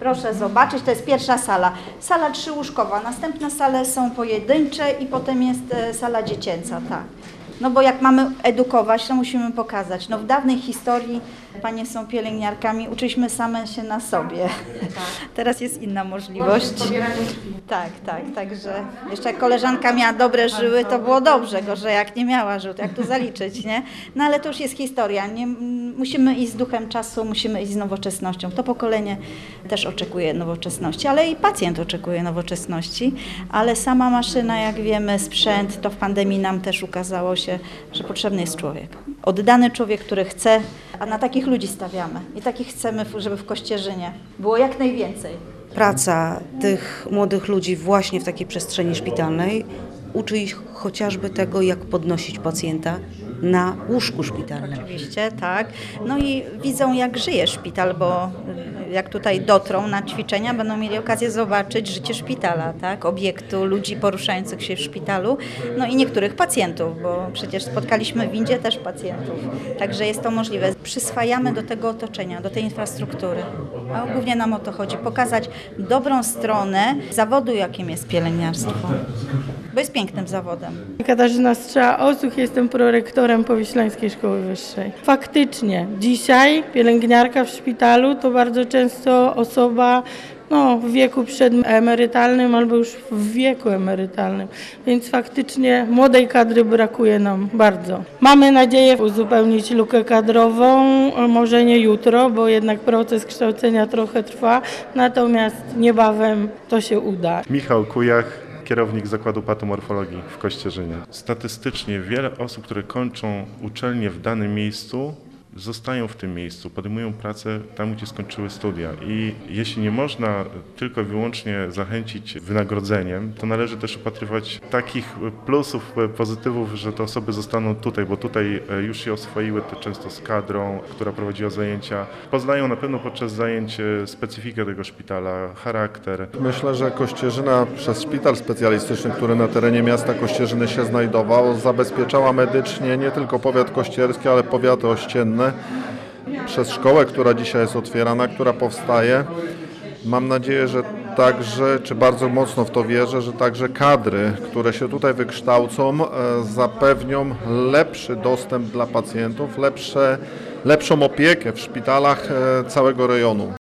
Proszę zobaczyć, to jest pierwsza sala. Sala 3-łóżkowa, następne sale są pojedyncze i potem jest sala dziecięca, tak. No bo jak mamy edukować, to musimy pokazać. No w dawnej historii panie są pielęgniarkami, uczyliśmy same się na sobie. Teraz jest inna możliwość. Tak, także jeszcze jak koleżanka miała dobre żyły, to było dobrze, gorzej jak nie miała żył, to jak tu zaliczyć, nie? No ale to już jest historia, nie? Musimy iść z duchem czasu, musimy iść z nowoczesnością. To pokolenie też oczekuje nowoczesności, ale i pacjent oczekuje nowoczesności, ale sama maszyna, jak wiemy, sprzęt, to w pandemii nam też ukazało się, że potrzebny jest człowiek. Oddany człowiek, który chce, a na takich ludzi stawiamy i takich chcemy, żeby w Kościerzynie było jak najwięcej. Praca tych młodych ludzi właśnie w takiej przestrzeni szpitalnej uczy ich chociażby tego, jak podnosić pacjenta na łóżku szpitalnym. Oczywiście, tak. No i widzą, jak żyje szpital, bo jak tutaj dotrą na ćwiczenia, będą mieli okazję zobaczyć życie szpitala, tak? Obiektu, ludzi poruszających się w szpitalu, no i niektórych pacjentów, bo przecież spotkaliśmy w windzie też pacjentów. Także jest to możliwe. Przyswajamy do tego otoczenia, do tej infrastruktury. A głównie nam o to chodzi, pokazać dobrą stronę zawodu, jakim jest pielęgniarstwo, bo jest pięknym zawodem. Katarzyna Strzała-Osuch, jestem prorektorem Powiślańskiej Szkoły Wyższej. Faktycznie, dzisiaj pielęgniarka w szpitalu to bardzo często osoba w wieku przedemerytalnym albo już w wieku emerytalnym, więc faktycznie młodej kadry brakuje nam bardzo. Mamy nadzieję uzupełnić lukę kadrową, może nie jutro, bo jednak proces kształcenia trochę trwa, natomiast niebawem to się uda. Michał Kujach, kierownik Zakładu Patomorfologii w Kościerzynie. Statystycznie wiele osób, które kończą uczelnię w danym miejscu, zostają w tym miejscu, podejmują pracę tam, gdzie skończyły studia. I jeśli nie można tylko i wyłącznie zachęcić wynagrodzeniem, to należy też upatrywać takich plusów, pozytywów, że te osoby zostaną tutaj, bo tutaj już się oswoiły, to często z kadrą, która prowadziła zajęcia. Poznają na pewno podczas zajęć specyfikę tego szpitala, charakter. Myślę, że Kościerzyna przez szpital specjalistyczny, który na terenie miasta Kościerzyny się znajdował, zabezpieczała medycznie nie tylko powiat kościerski, ale powiaty ościenne. Przez szkołę, która dzisiaj jest otwierana, która powstaje, mam nadzieję, że także, czy bardzo mocno w to wierzę, że także kadry, które się tutaj wykształcą, zapewnią lepszy dostęp dla pacjentów, lepszą opiekę w szpitalach całego rejonu.